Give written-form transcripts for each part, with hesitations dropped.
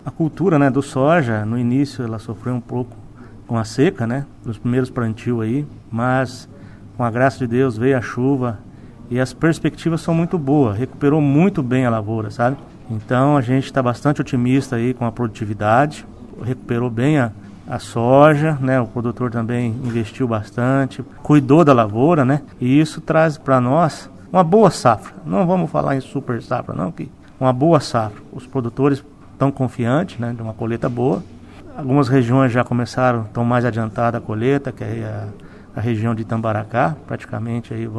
A cultura, né, do soja, no início ela sofreu um pouco com a seca, né, nos primeiros plantios aí, mas com a graça de Deus veio a chuva e as perspectivas são muito boas, recuperou muito bem a lavoura, sabe? Então a gente está bastante otimista aí com a produtividade, recuperou bem a soja, né? O produtor também investiu bastante, cuidou da lavoura, né? E isso traz para nós uma boa safra. Não vamos falar em super safra, não, que uma boa safra. Os produtores estão confiantes, né? De uma colheita boa. Algumas regiões já começaram, estão mais adiantada a colheita, que é a região de Itambaracá, praticamente aí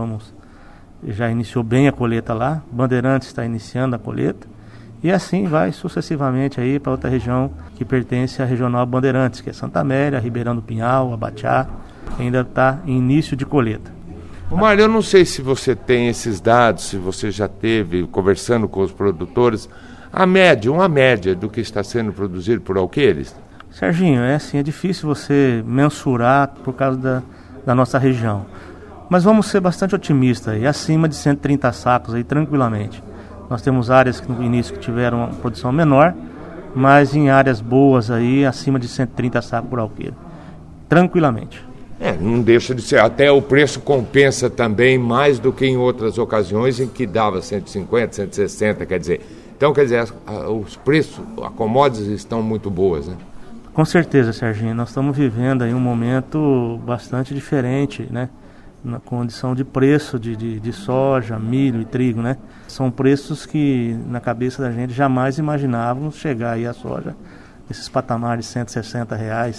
já iniciou bem a colheita lá. Bandeirantes está iniciando a colheita. E assim vai sucessivamente aí para outra região que pertence à Regional Bandeirantes, que é Santa Amélia, Ribeirão do Pinhal, Abatiá, que ainda está em início de colheita. Mário, eu não sei se você tem esses dados, se você já teve, conversando com os produtores, uma média do que está sendo produzido por Alqueires? Serginho, é difícil você mensurar por causa da nossa região. Mas vamos ser bastante otimistas aí, acima de 130 sacos aí, tranquilamente. Nós temos áreas que no início que tiveram uma produção menor, mas em áreas boas aí, acima de 130 sacos por alqueire. Tranquilamente. Não deixa de ser. Até o preço compensa também mais do que em outras ocasiões em que dava 150, 160, quer dizer. Então, quer dizer, os preços, as commodities estão muito boas, né? Com certeza, Serginho. Nós estamos vivendo aí um momento bastante diferente, né? Na condição de preço de soja, milho e trigo, né? São preços que na cabeça da gente jamais imaginávamos chegar aí a soja, esses patamares de R$160,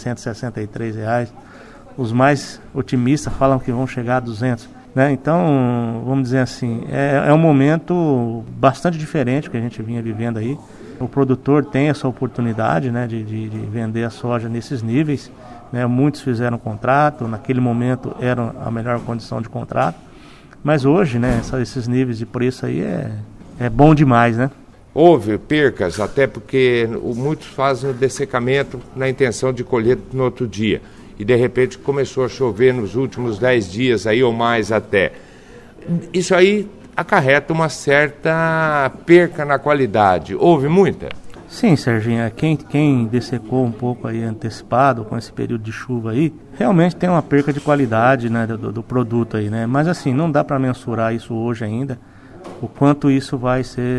R$163. Os mais otimistas falam que vão chegar a 200, né? Então, vamos dizer assim, é um momento bastante diferente que a gente vinha vivendo aí. O produtor tem essa oportunidade, né, de vender a soja nesses níveis. Né, muitos fizeram contrato, naquele momento era a melhor condição de contrato, mas hoje, né, esses níveis de preço aí é bom demais, né? Houve percas, até porque muitos fazem o dessecamento na intenção de colher no outro dia, e de repente começou a chover nos últimos 10 dias aí, ou mais até. Isso aí acarreta uma certa perca na qualidade. Houve muita? Sim, Serginho, quem dessecou um pouco aí antecipado com esse período de chuva aí, realmente tem uma perca de qualidade, né, do produto aí, né? Mas assim, não dá para mensurar isso hoje ainda, o quanto isso vai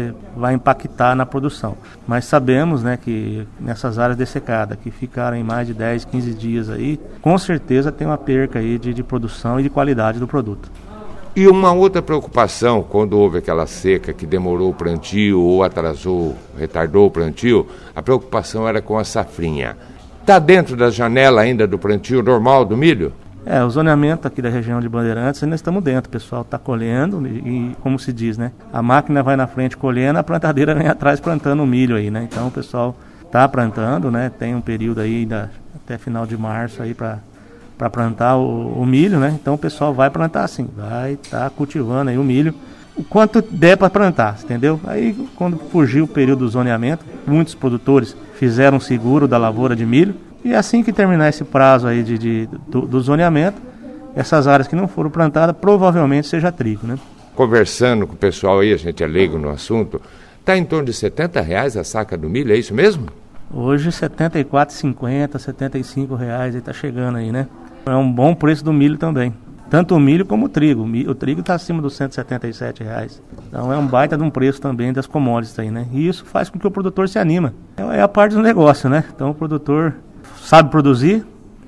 impactar na produção. Mas sabemos, né, que nessas áreas dessecadas, que ficaram em mais de 10, 15 dias aí, com certeza tem uma perca aí de produção e de qualidade do produto. E uma outra preocupação, quando houve aquela seca que demorou o plantio ou retardou o plantio, a preocupação era com a safrinha. Está dentro da janela ainda do plantio normal do milho? O zoneamento aqui da região de Bandeirantes, ainda estamos dentro, o pessoal está colhendo e, como se diz, né, a máquina vai na frente colhendo, a plantadeira vem atrás plantando o milho aí, né? Então o pessoal está plantando, né? Tem um período aí até final de março aí para plantar o milho, né? Então o pessoal vai plantar sim, vai estar cultivando aí o milho o quanto der para plantar, entendeu? Aí quando fugiu o período do zoneamento, muitos produtores fizeram seguro da lavoura de milho, e assim que terminar esse prazo aí do zoneamento, essas áreas que não foram plantadas provavelmente seja trigo, né? Conversando com o pessoal aí, a gente é leigo no assunto, está em torno de R$70 a saca do milho, é isso mesmo? Hoje R$74,50, R$75 aí está chegando aí, né? É um bom preço do milho também. Tanto o milho como o trigo. O trigo está acima dos R$177. Então é um baita de um preço também das commodities aí, né? E isso faz com que o produtor se anima. É a parte do negócio, né? Então o produtor sabe produzir.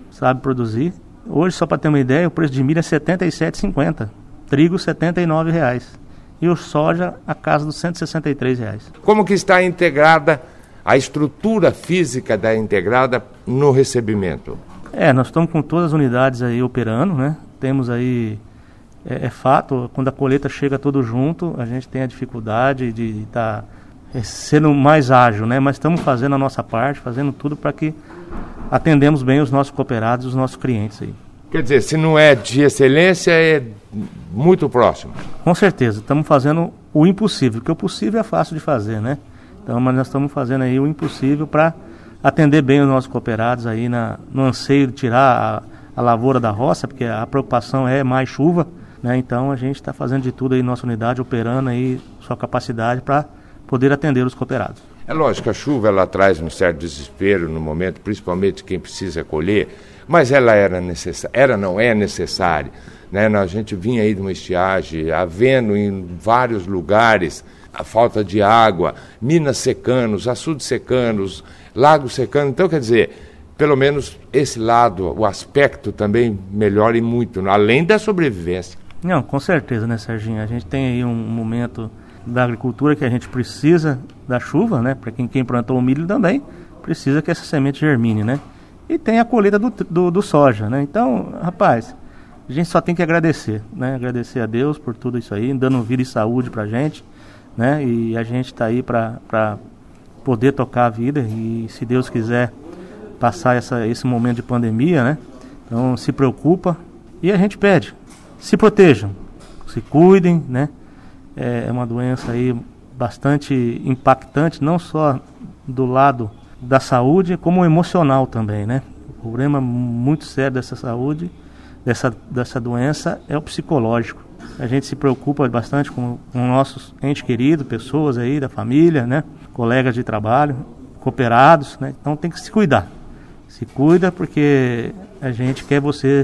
Hoje, só para ter uma ideia, o preço de milho é R$77,50. Trigo R$79. E o soja a casa dos R$163. Como que está integrada a estrutura física da integrada no recebimento? Nós estamos com todas as unidades aí operando, né? Temos aí, é fato, quando a colheita chega tudo junto, a gente tem a dificuldade de estar sendo mais ágil, né? Mas estamos fazendo a nossa parte, fazendo tudo para que atendemos bem os nossos cooperados, os nossos clientes aí. Quer dizer, se não é de excelência, é muito próximo. Com certeza, estamos fazendo o impossível, porque o possível é fácil de fazer, né? Então, mas nós estamos fazendo aí o impossível para atender bem os nossos cooperados aí no anseio de tirar a lavoura da roça, porque a preocupação é mais chuva, né? Então a gente está fazendo de tudo aí, nossa unidade operando aí sua capacidade para poder atender os cooperados. É lógico, a chuva ela traz um certo desespero no momento, principalmente quem precisa colher, mas ela não é necessária. Né? A gente vinha aí de uma estiagem, havendo em vários lugares a falta de água, minas secando, açudes secando, lagos secando. Então, quer dizer, pelo menos esse lado, o aspecto também melhora muito, além da sobrevivência. Não, com certeza, né, Serginho? A gente tem aí um momento da agricultura que a gente precisa da chuva, né? Para quem plantou o milho também precisa que essa semente germine, né? E tem a colheita do soja, né? Então, rapaz, a gente só tem que agradecer, né? Agradecer a Deus por tudo isso aí, dando vida e saúde pra gente, né? E a gente tá aí para poder tocar a vida e, se Deus quiser, passar esse momento de pandemia, né? Então, se preocupa e a gente pede, se protejam, se cuidem, né? É uma doença aí bastante impactante, não só do lado da saúde, como emocional também, né? O problema muito sério dessa saúde, dessa doença, é o psicológico. A gente se preocupa bastante com nossos entes queridos, pessoas aí da família, né? Colegas de trabalho, cooperados, né? Então tem que se cuidar. Se cuida porque a gente quer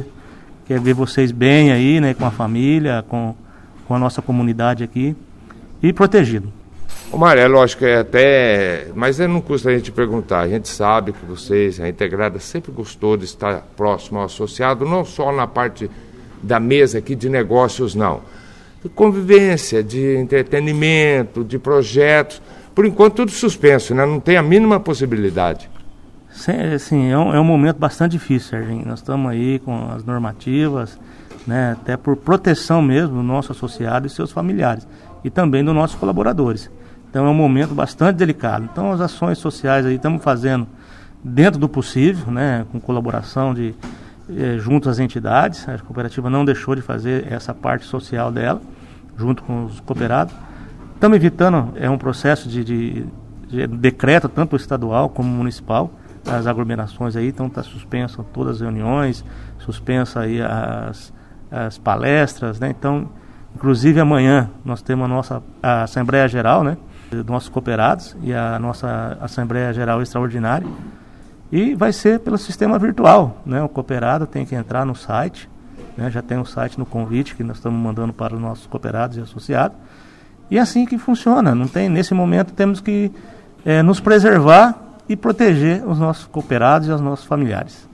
ver vocês bem aí, né? Com a família, com a nossa comunidade aqui e protegido. Ô Mário, é lógico, mas não custa a gente perguntar, a gente sabe que vocês, a Integrada, sempre gostou de estar próximo ao associado, não só na parte da mesa aqui de negócios, não. De convivência, de entretenimento, de projetos, por enquanto tudo suspenso, né? Não tem a mínima possibilidade. Sim, é um momento bastante difícil, Serginho. Nós estamos aí com as normativas, né, até por proteção mesmo do nosso associado e seus familiares, e também dos nossos colaboradores. Então é um momento bastante delicado. Então as ações sociais aí estamos fazendo dentro do possível, né, com colaboração junto às entidades. A cooperativa não deixou de fazer essa parte social dela, junto com os cooperados. Estamos evitando, um processo de decreto, tanto estadual como municipal. As aglomerações aí, então está suspensa todas as reuniões, suspensa aí as palestras, né? Então, inclusive amanhã nós temos a Assembleia Geral, né? Dos nossos cooperados e a nossa Assembleia Geral Extraordinária, e vai ser pelo sistema virtual, né? O cooperado tem que entrar no site, né? Já tem um site no convite que nós estamos mandando para os nossos cooperados e associados, e assim que funciona. Não tem, nesse momento temos que nos preservar e proteger os nossos cooperados e os nossos familiares.